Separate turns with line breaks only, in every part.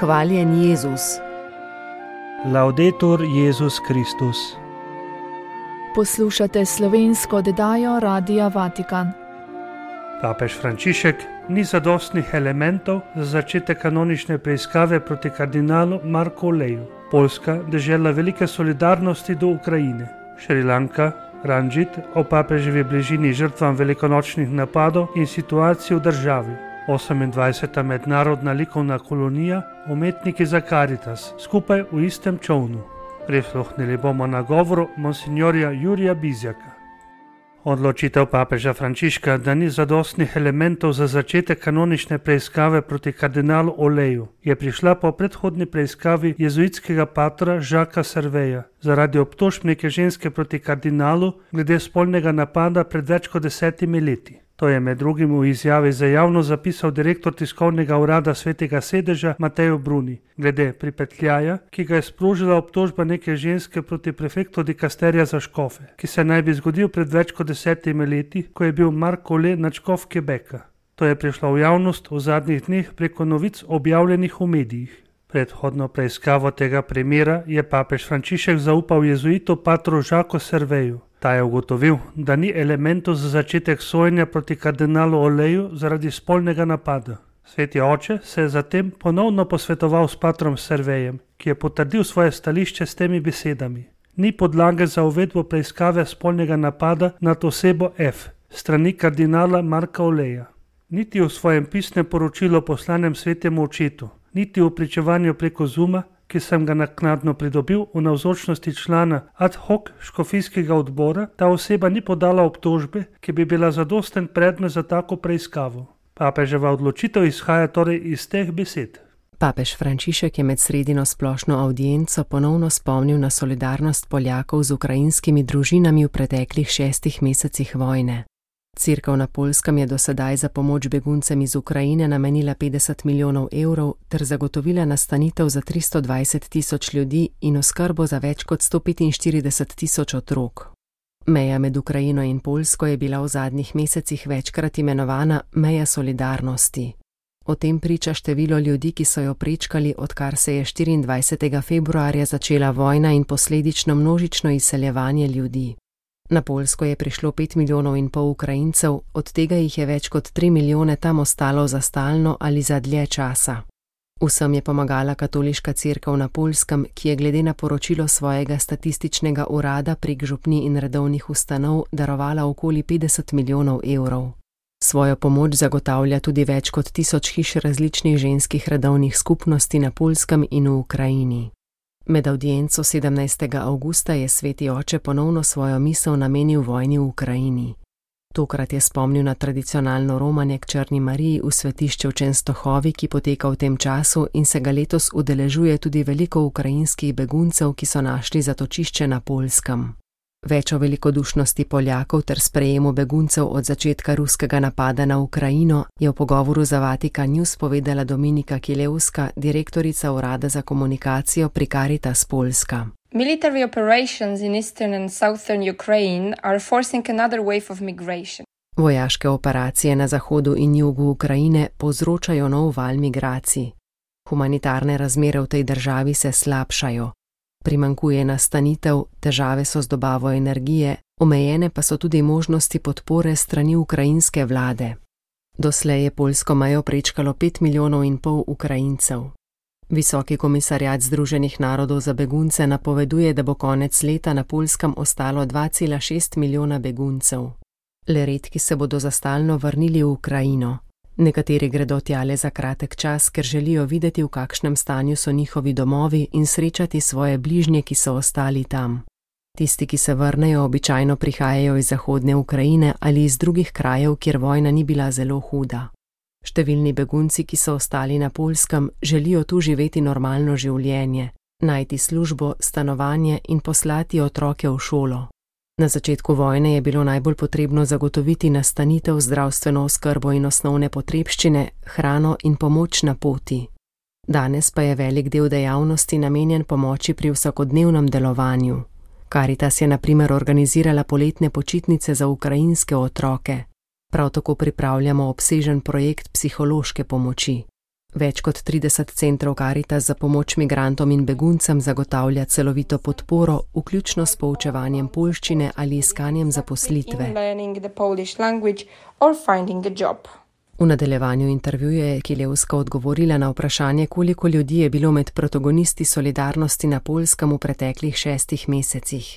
Hvaljen Jezus.
Laudetur Jezus Kristus.
Poslušate slovensko oddajo Radia Vatikan.
Papež Frančišek ni zadostnih elementov za začetek kanonične preiskave proti kardinalu Marku Oleju. Poljska dežela velike solidarnosti do Ukrajine. Šrilanka, Ranjit o papeževi bližini žrtvam velikonočnih napadov in situaciji v državi. 28. mednarodna likovna kolonija, umetniki za Caritas, skupaj v istem čovnu. Prisluhnili bomo nagovoru monsignorja Jurija Bizjaka. Odločitev papeža Frančiška, da ni zadostnih elementov za začetek kanonične preiskave proti kardinalu Oleju, je prišla po predhodni preiskavi jezuitskega patra Jacquesa Serveja zaradi obtožb neke ženske proti kardinalu glede spolnega napada pred več kot 10 leti. To je med drugim v izjavi za javnost zapisal direktor tiskovnega urada Svetega sedeža Mateo Bruni, glede pripetljaja, ki ga je sprožila obtožba neke ženske proti prefektu dikasterija za škofe, ki se naj bi zgodil pred več kot 10 leti, ko je bil Mark Ole nadškof Quebeca. To je prišlo v javnost v zadnjih dneh preko novic objavljenih v medijih. Predhodno preiskavo tega primera je papež Frančišek zaupal jezuitu patru Jacquesu Serveju. Ta je ugotovil, da ni elementov za začetek sojenja proti kardinalu Oleju zaradi spolnega napada. Sveti oče se je zatem ponovno posvetoval s patrom Servejem, ki je potrdil svoje stališče s temi besedami. Ni podlage za uvedbo preiskave spolnega napada nad osebo F. strani kardinala Marka Oleja. Niti v svojem pisnem poročilu poslanem svetemu očetu, niti v pričevanju preko Zooma, ki sem ga naknadno pridobil v navzočnosti člana ad hoc škofijskega odbora, ta oseba ni podala obtožbe, ki bi bila zadosten predmet za tako preiskavo. Papeževa odločitev izhaja torej iz teh besed.
Papež Frančišek je med sredino splošno avdienco ponovno spomnil na solidarnost Poljakov z ukrajinskimi družinami v preteklih 6 mesecih vojne. Cerkev na Poljskem je do sedaj za pomoč beguncem iz Ukrajine namenila 50 milijonov evrov ter zagotovila nastanitev za 320 tisoč ljudi in oskrbo za več kot 145 tisoč otrok. Meja med Ukrajino in Poljsko je bila v zadnjih mesecih večkrat imenovana meja solidarnosti. O tem priča število ljudi, ki so jo prečkali, odkar se je 24. februarja začela vojna in posledično množično izseljevanje ljudi. Na Poljsko je prišlo 5,5 milijona Ukrajincev, od tega jih je več kot 3 milijone tam ostalo za stalno ali za dlje časa. Vsem je pomagala katoliška cerkev na Poljskem, ki je glede na poročilo svojega statističnega urada prek župnij in redovnih ustanov darovala okoli 50 milijonov evrov. Svojo pomoč zagotavlja tudi več kot 1000 hiš različnih ženskih redovnih skupnosti na Poljskem in v Ukrajini. Med avdienco 17. avgusta je sveti oče ponovno svojo misel namenil vojni v Ukrajini. Tokrat je spomnil na tradicionalno romanje k Črni Mariji v svetišče v Čenstohovi, ki poteka v tem času in se ga letos udeležuje tudi veliko ukrajinskih beguncev, ki so našli zatočišče na Poljskem. Več o velikodušnosti Poljakov ter sprejemu beguncev od začetka ruskega napada na Ukrajino je v pogovoru za Vatikan News povedala Dominika Kilevska, direktorica urada za komunikacijo pri Caritas Poljska.
Military operations in eastern and southern Ukraine are forcing another wave of migration.
Vojaške operacije na zahodu in jugu Ukrajine povzročajo nov val migracij. Humanitarne razmere v tej državi se slabšajo. Primanjkuje nastanitev, težave so z dobavo energije, omejene pa so tudi možnosti podpore strani ukrajinske vlade. Doslej je poljsko mejo prečkalo 5,5 milijona Ukrajincev. Visoki komisarjat Združenih narodov za begunce napoveduje, da bo konec leta na Poljskem ostalo 2,6 milijona beguncev. Le redki se bodo za stalno vrnili v Ukrajino. Nekateri gredo tjale za kratek čas, ker želijo videti, v kakšnem stanju so njihovi domovi in srečati svoje bližnje, ki so ostali tam. Tisti, ki se vrnejo, običajno prihajajo iz zahodne Ukrajine ali iz drugih krajev, kjer vojna ni bila zelo huda. Številni begunci, ki so ostali na Poljskem, želijo tu živeti normalno življenje, najti službo, stanovanje in poslati otroke v šolo. Na začetku vojne je bilo najbolj potrebno zagotoviti nastanitev, zdravstveno oskrbo in osnovne potrebščine, hrano in pomoč na poti. Danes pa je velik del dejavnosti namenjen pomoči pri vsakodnevnem delovanju. Caritas je na primer organizirala poletne počitnice za ukrajinske otroke. Prav tako pripravljamo obsežen projekt psihološke pomoči. Več kot 30 centrov Caritas za pomoč migrantom in beguncem zagotavlja celovito podporo, vključno s poučevanjem poljščine ali iskanjem zaposlitve. V nadaljevanju intervjuja je Kilevska odgovorila na vprašanje, koliko ljudi je bilo med protagonisti solidarnosti na Poljskem v preteklih 6 mesecih.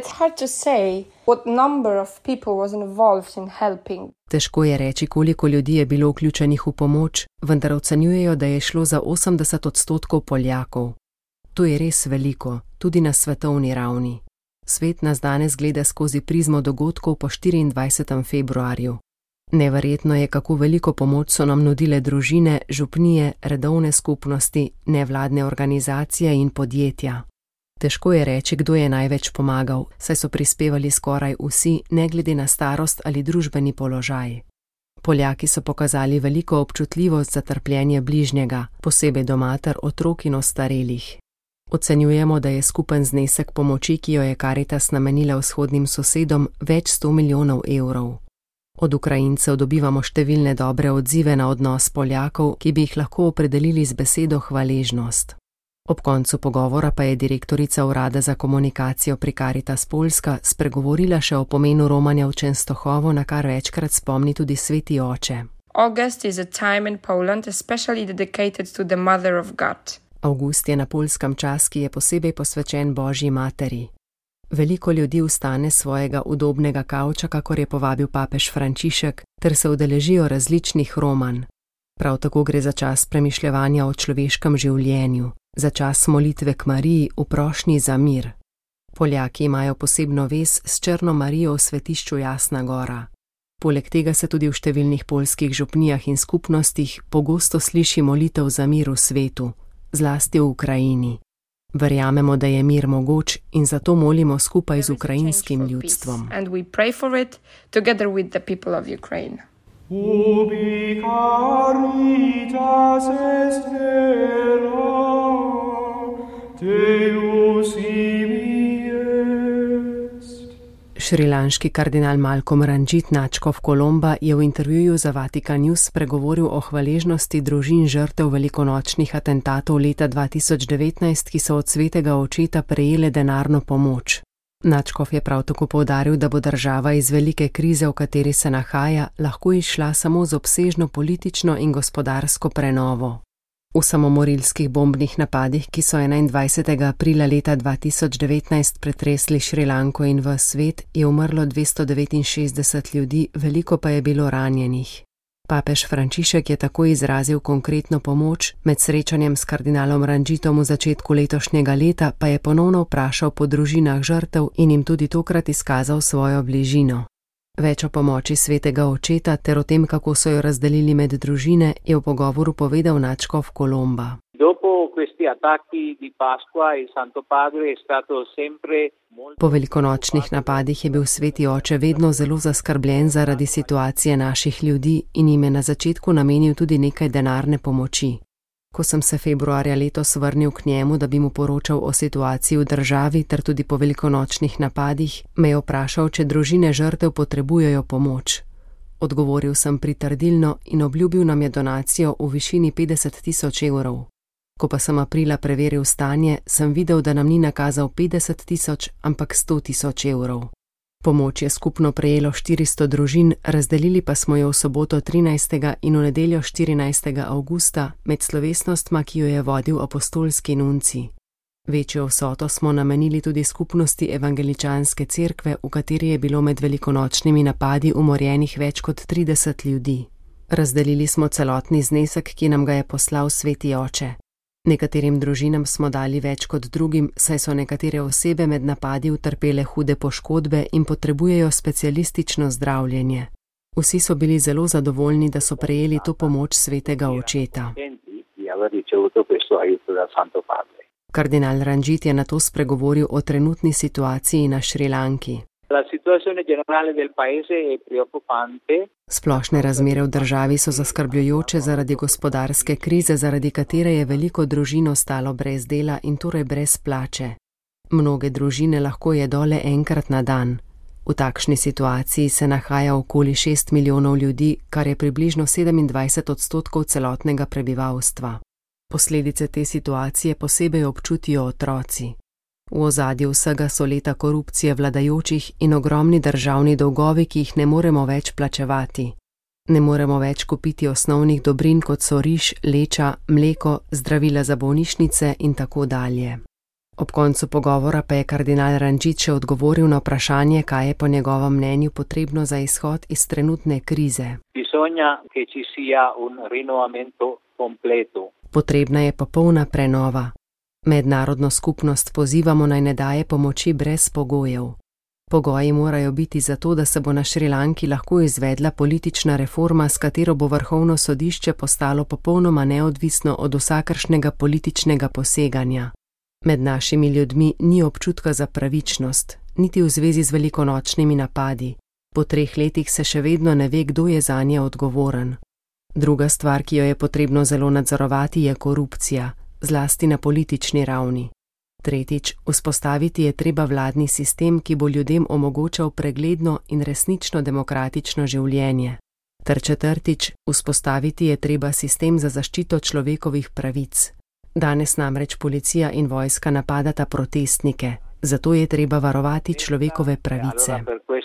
Težko je reči, koliko ljudi je bilo vključenih v pomoč, vendar ocenjujejo, da je šlo za 80% Poljakov. To je res veliko, tudi na svetovni ravni. Svet nas danes gleda skozi prizmo dogodkov po 24. februarju. Neverjetno je, kako veliko pomoč so nam nudile družine, župnije, redovne skupnosti, nevladne organizacije in podjetja. Težko je reči, kdo je največ pomagal, saj so prispevali skoraj vsi, ne glede na starost ali družbeni položaj. Poljaki so pokazali veliko občutljivost za trpljenje bližnjega, posebej do mater, otrok in ostarelih. Ocenjujemo, da je skupen znesek pomoči, ki jo je Caritas namenila vzhodnim sosedom, več 100 milijonov evrov. Od Ukrajincev dobivamo številne dobre odzive na odnos Poljakov, ki bi jih lahko opredelili z besedo hvaležnost. Ob koncu pogovora pa je direktorica Urada za komunikacijo pri Caritas Poljska spregovorila še o pomenu romanja v Częstochowo, na kar večkrat spomni tudi Sveti oče.
August is a time in Poland especially dedicated to the Mother of God.
Avgust je na Poljskem čas, ki je posebej posvečen Božji materi. Veliko ljudi vstane svojega udobnega kavča, kakor je povabil papež Frančišek, ter se udeležijo različnih romanj. Prav tako gre za čas premišljevanja o človeškem življenju, za čas molitve k Mariji v prošnji za mir. Poljaki imajo posebno vez s Črno Marijo v svetišču Jasna Gora. Poleg tega se tudi v številnih poljskih župnijah in skupnostih pogosto sliši molitev za mir v svetu, zlasti v Ukrajini. Verjamemo, da je mir mogoč in zato molimo skupaj z ukrajinskim ljudstvom.
Ubi caritas est vera, Deus ibi est.
Šrilanški kardinal Malcolm Ranjit Načkov Kolomba je v intervjuju za Vatikan News spregovoril o hvaležnosti družin žrtev velikonočnih atentatov leta 2019, ki so od Svetega očeta prejele denarno pomoč. Načkov je prav tako poudaril, da bo država iz velike krize, v kateri se nahaja, lahko izšla samo z obsežno politično in gospodarsko prenovo. V samomorilskih bombnih napadih, ki so 21. aprila leta 2019 pretresli Šrilanko in ves svet, je umrlo 269 ljudi, veliko pa je bilo ranjenih. Papež Frančišek je tako izrazil konkretno pomoč, med srečanjem s kardinalom Ranjitom v začetku letošnjega leta pa je ponovno vprašal po družinah žrtev in jim tudi tokrat izkazal svojo bližino. Več o pomoči Svetega očeta ter o tem, kako so jo razdelili med družine, je v pogovoru povedal Načkov Kolomba. Po velikonočnih napadih je bil Sveti oče vedno zelo zaskrbljen zaradi situacije naših ljudi in jim je na začetku namenil tudi nekaj denarne pomoči. Ko sem se februarja letos vrnil k njemu, da bi mu poročal o situaciji v državi ter tudi po velikonočnih napadih, me je vprašal, če družine žrtev potrebujejo pomoč. Odgovoril sem pritrdilno in obljubil nam je donacijo v višini 50 000 evrov. Ko pa sem aprila preveril stanje, sem videl, da nam ni nakazal 50 000, ampak 100 000 evrov. Pomoč je skupno prejelo 400 družin, razdelili pa smo jo v soboto 13. in v nedeljo 14. avgusta med slovesnostma, ki jo je vodil apostolski nunci. Večjo vsoto smo namenili tudi skupnosti evangeličanske cerkve, v kateri je bilo med velikonočnimi napadi umorjenih več kot 30 ljudi. Razdelili smo celotni znesek, ki nam ga je poslal Sveti oče. Nekaterim družinam smo dali več kot drugim, saj so nekatere osebe med napadi utrpele hude poškodbe in potrebujejo specialistično zdravljenje. Vsi so bili zelo zadovoljni, da so prejeli to pomoč Svetega očeta. Kardinal Ranjit je nato spregovoril o trenutni situaciji na Šrilanki. Splošne razmere v državi so zaskrbljujoče zaradi gospodarske krize, zaradi katere je veliko družin ostalo brez dela in torej brez plače. Mnoge družine lahko jedo le enkrat na dan. V takšni situaciji se nahaja okoli 6 milijonov ljudi, kar je približno 27% celotnega prebivalstva. Posledice te situacije posebej občutijo otroci. V ozadju vsega so leta korupcije vladajočih in ogromni državni dolgovi, ki jih ne moremo več plačevati. Ne moremo več kupiti osnovnih dobrin, kot so riž, leča, mleko, zdravila za bolnišnice in tako dalje. Ob koncu pogovora pa je kardinal Ranjit še odgovoril na vprašanje, kaj je po njegovem mnenju potrebno za izhod iz trenutne krize. Potrebna je popolna prenova. Mednarodno skupnost pozivamo naj ne daje pomoči brez pogojev. Pogoji morajo biti zato, da se bo na Šrilanki lahko izvedla politična reforma, s katero bo Vrhovno sodišče postalo popolnoma neodvisno od vsakršnega političnega poseganja. Med našimi ljudmi ni občutka za pravičnost, niti v zvezi z velikonočnimi napadi. Po 3 letih se še vedno ne ve, kdo je zanje odgovoren. Druga stvar, ki jo je potrebno zelo nadzorovati, je korupcija, zlasti na politični ravni. Tretjič, vzpostaviti je treba vladni sistem, ki bo ljudem omogočal pregledno in resnično demokratično življenje. Ter četrtič, vzpostaviti je treba sistem za zaščito človekovih pravic. Danes namreč policija in vojska napadata protestnike, zato je treba varovati človekove pravice.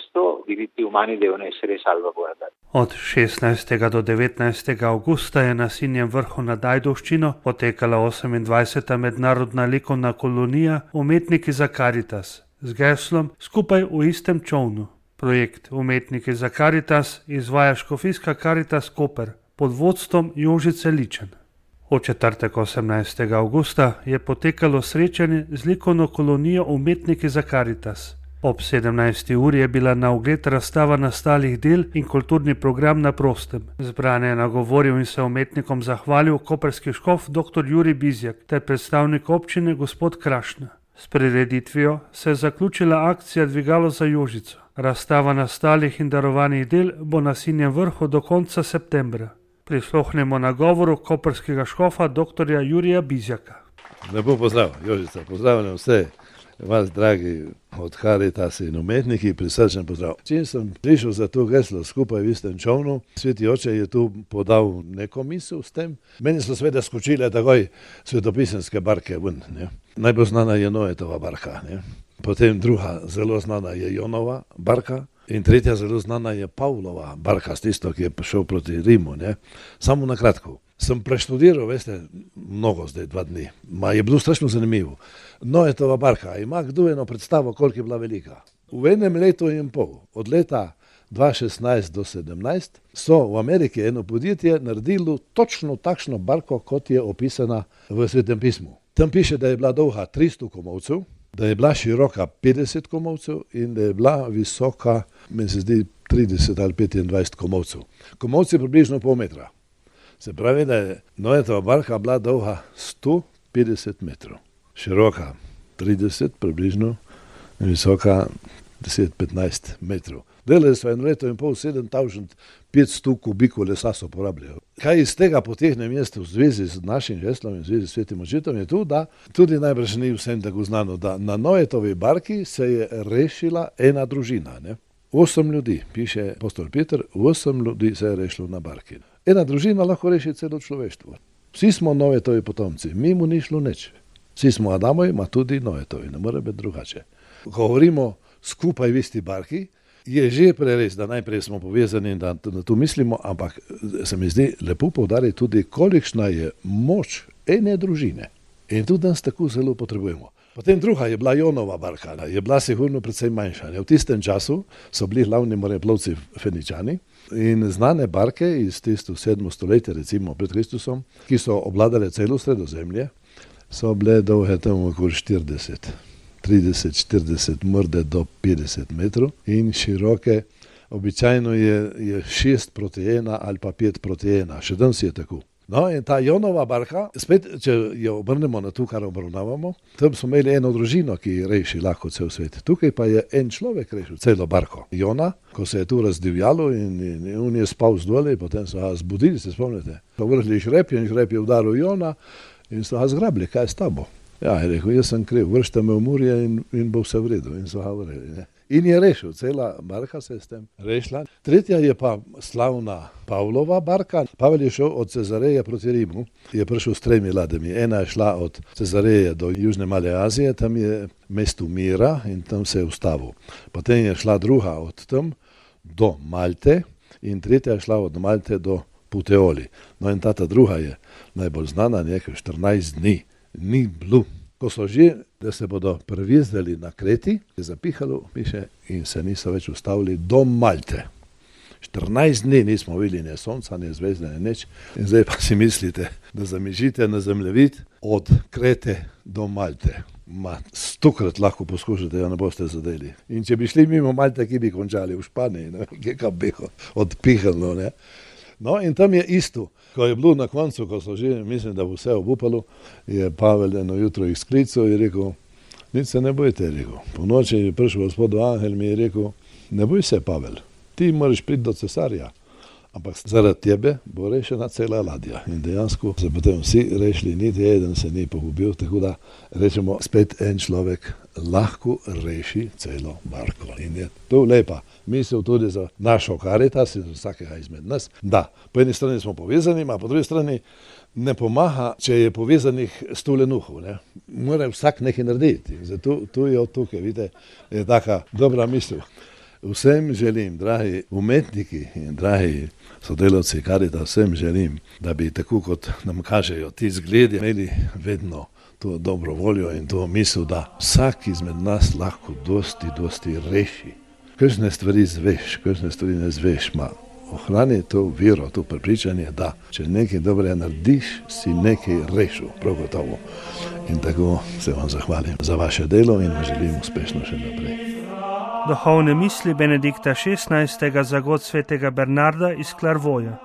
Od 16. do 19. avgusta je na Sinjem vrhu nad Ajdovščino potekala 28. mednarodna likovna kolonija Umetniki za Karitas z geslom Skupaj v istem čovnu. Projekt Umetniki za Karitas izvaja Škofijska Karitas Koper pod vodstvom Jožice Ličen. V četrtek 18. avgusta je potekalo srečanje z likovno kolonijo Umetniki za Karitas. Ob 17. uri je bila na ogled razstava nastalih del in kulturni program na prostem. Zbrane je nagovoril in se umetnikom zahvalil koprski škof dr. Jurij Bizjak ter predstavnik občine gospod Krašna. S prireditvijo se je zaključila akcija Dvigalo za Jožico. Razstava nastalih in darovanih del bo na Sinjem vrhu do konca septembra. Prisluhnemo nagovoru koprskega škofa dr. Jurija Bizjaka.
Lepo pozdrav, Jožica, pozdravljam vse vas, dragi od Karitas in umetniki, prisrčen pozdrav. Čim sem prišel za to geslo Skupaj v istem čovnu, Sveti oče je tu podal neko misel s tem. Meni so seveda skočile takoj svetopisenske barke ven. Ne? Najbolj znana je Noetova barka, ne? Potem druga zelo znana je Jonova barka in tretja zelo znana je Pavlova barka, s tisto, ki je šel proti Rimu. Ne? Samo na kratko. Sem preštudiral, veste, mnogo zdaj 2 dni. Je bilo strašno zanimivo. Noetova barka ima kdo eno predstavo, koliko je bila velika. V enem letu in pol, od leta 2016 do 2017, so v Ameriki eno podjetje naredilo točno takšno barko, kot je opisana v Svetem pismu. Tam piše, da je bila dolga 300 komolcev, da je bila široka 50 komolcev in da je bila visoka, meni se zdi, 30 ali 25 komolcev. Komolci je približno pol metra. Se pravi, da je Noetova barka bila dolga 150 metrov, široka 30 približno in visoka 10-15 metrov. Delali so 1 leto in pol, 7500 kubikov lesa so porabljali. Kaj iz tega potehnem jaz v zvezi z našim geslom in v zvezi s Svetim očetom je tu, da tudi najbrž ni vsem tako znano, da na Noetovi barki se je rešila ena družina. Ne? 8 ljudi, piše apostol Peter, 8 ljudi se je rešilo na barki. Ena družina lahko reši celo človeštvo. Vsi smo Noetovi potomci, mi mu ni šlo nič. Vsi smo Adamovi, ma tudi Noetovi, ne more biti drugače. Ko govorimo skupaj v isti barki, je že preres, da najprej smo povezani in da tu mislimo, ampak se mi zdi lepo poudariti tudi, kolikšna je moč ene družine. In tudi nas tako zelo potrebujemo. Potem druga je bila Jonova barka, je bila sigurno precej manjša. V tistem času so bili glavni moreplovci Feničani in znane barke iz 7. stoletja, recimo pred Kristusom, ki so obladale celo Sredozemlje, so bile dolge tam okoli 30-40, morda do 50 metrov in široke, običajno je 6:1 ali pa 5:1, še danes je tako. No in ta Jonova barka, spet, če jo obrnemo na to, kar obravnavamo, tam smo imeli eno družino, ki reši lahko cel svet. Tukaj pa je en človek rešil celo barko. Jona, ko se je tu razdivjalo in on je spal zdolje, potem so ga zbudili, se spomnite. Povrhli žreb in žreb je udaril Jona in so ga zgrabili, kaj je s tabo. Ja, je rekel, jaz sem kriv, vršite me v morje in bo vse v redu. In so ga vreli. In je rešil, cela barka se je s tem rešila. Tretja je pa slavna Pavlova barka. Pavel je šel od Cezareje proti Rimu, je prišel s 3 ladjami. Ena je šla od Cezareje do Južne Male Azije, tam je mesto Mira in tam se je ustavil. Potem je šla druga od tam do Malte in tretja je šla od Malte do Puteoli. No in ta druga je najbolj znana, nekaj 14 dni ni bilo. Ko so že, da se bodo prevezdali na Kreti, je zapihalo, piše, in se niso več ustavili do Malte. 14 dni nismo videli ne sonca, ne zvezde, ne nič. In zdaj pa si mislite, da zamižite na zemljevid od Krete do Malte. 100krat lahko poskušate, jo ne boste zadeli. In če bi šli mimo Malte, ki bi končali v Španiji, kaj bi odpihalo, ne. No in tam je isto, ko je bilo na koncu, ko so že, mislim, da bo vse obupalo, je Pavel eno jutro jih sklical in rekel, nič se ne bojte, rekel. Po noči je prišel gospod Angel, mi je rekel, ne boj se, Pavel, ti moraš priti do cesarja, ampak zaradi tebe bo rešena cela ladja. In dejansko se potem vsi rešili, niti eden se ni pogubil, tako da rečemo, spet en človek lahko reši celo barko. In je to lepa misel tudi za našo Karitas in za vsakega izmed nas, da po eni strani smo povezani, a po drugi strani ne pomaga, če je povezanih 100 lenuhov. Mora vsak nekaj narediti. Zato tu je od tukaj, vidite, je taka dobra misel. Vsem želim, dragi umetniki in dragi sodelavci Karitas, vsem želim, da bi tako kot nam kažejo ti zgledi, imeli vedno to dobro voljo in to misel, da vsak izmed nas lahko dosti reši. Kakšne stvari zveš, kakšne stvari ne zveš, ohrani to vero, to prepričanje, da če nekaj dobrega narediš, si nekaj rešil, prav gotovo. In tako se vam zahvalim za vaše delo in vam želim uspešno še naprej.
Duhovne misli Benedikta XVI. Za god svetega Bernarda iz Clairvauja.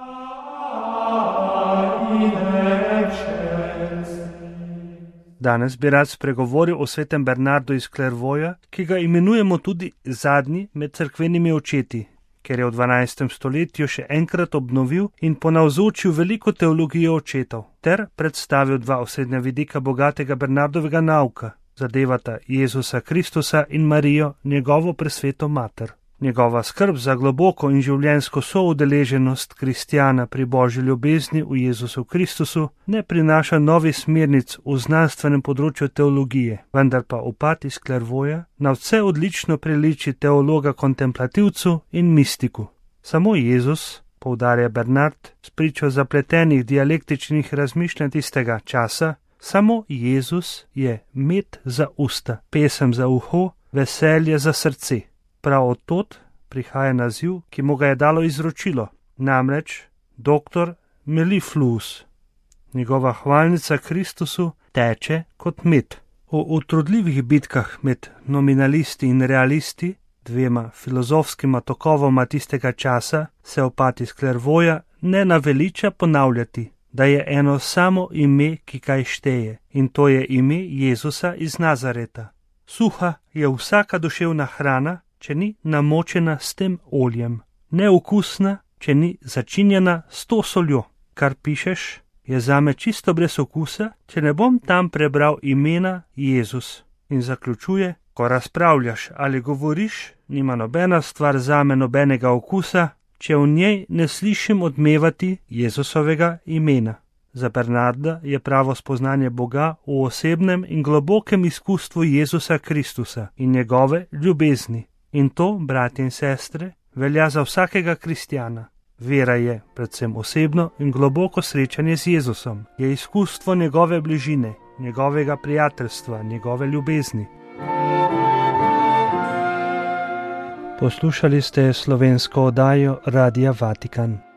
Danes bi rad spregovoril o svetem Bernardu iz Clairvauja, ki ga imenujemo tudi zadnji med cerkvenimi očeti, ker je v 12. stoletju še enkrat obnovil in ponavzočil veliko teologijo očetov, ter predstavil 2 osrednja vidika bogatega Bernardovega nauka, zadevata Jezusa Kristusa in Marijo, njegovo presveto mater. Njegova skrb za globoko in življenjsko soudeleženost kristjana pri božji ljubezni v Jezusu Kristusu ne prinaša novih smernic v znanstvenem področju teologije, vendar pa upad iz Clairvauja na vse odlično priliči teologa kontemplativcu in mistiku. Samo Jezus, poudarja Bernard, spričo zapletenih dialektičnih razmišljanj tistega časa, samo Jezus je med za usta, pesem za uho, veselje za srce. Prav od tod prihaja naziv, ki mu ga je dalo izročilo, namreč Dr. Mellifluus. Njegova hvalnica Kristusu teče kot med. V utrudljivih bitkah med nominalisti in realisti, 2 filozofskima tokovoma tistega časa, se opad iz Clairvauja ne naveliča ponavljati, da je eno samo ime, ki kaj šteje, in to je ime Jezusa iz Nazareta. Suha je vsaka duševna hrana, če ni namočena s tem oljem, neokusna, če ni začinjena s to soljo. Kar pišeš, je zame čisto brez okusa, če ne bom tam prebral imena Jezus. In zaključuje, ko razpravljaš ali govoriš, nima nobena stvar zame nobenega okusa, če v njej ne slišim odmevati Jezusovega imena. Za Bernarda je pravo spoznanje Boga v osebnem in globokem izkustvu Jezusa Kristusa in njegove ljubezni. In to, bratje in sestre, velja za vsakega kristjana. Vera je predvsem osebno in globoko srečanje z Jezusom, je izkustvo njegove bližine, njegovega prijateljstva, njegove ljubezni. Poslušali ste slovensko oddajo Radia Vatikan.